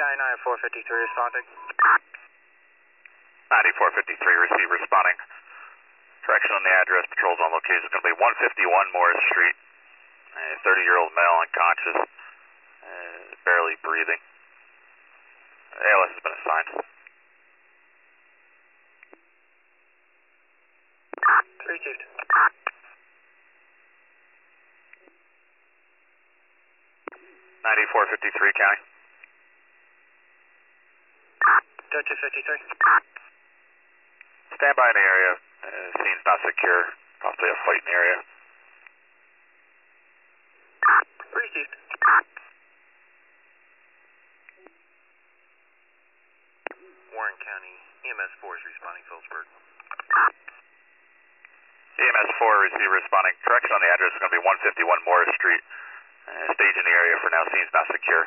County 9453 responding. 9453, receive responding. Correction on the address, patrols on location is going to be 151 Morris Street. A 30-year-old male unconscious, barely breathing. ALS has been assigned. Received. 9453 County. Delta 53. Stand by in the area. Scene's not secure. Possibly a fight in the area. Received. Warren County, EMS 4 is responding, Phillipsburg. EMS 4, receive responding. Correction on the address is going to be 151 Morris Street. Stage in the area for now. Scene's not secure.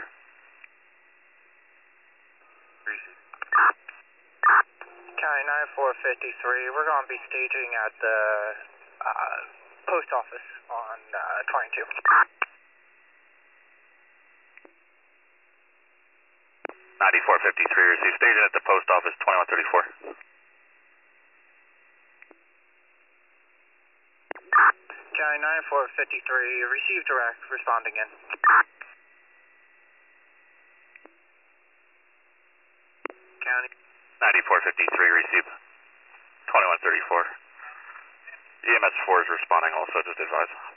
Received. County 9453, we're going to be staging at the post office on 22. 9453, receive staging at the post office 2134. County 9453, receive direct, responding in. County 9453, receive 2134. EMS 4 is responding also, just advise.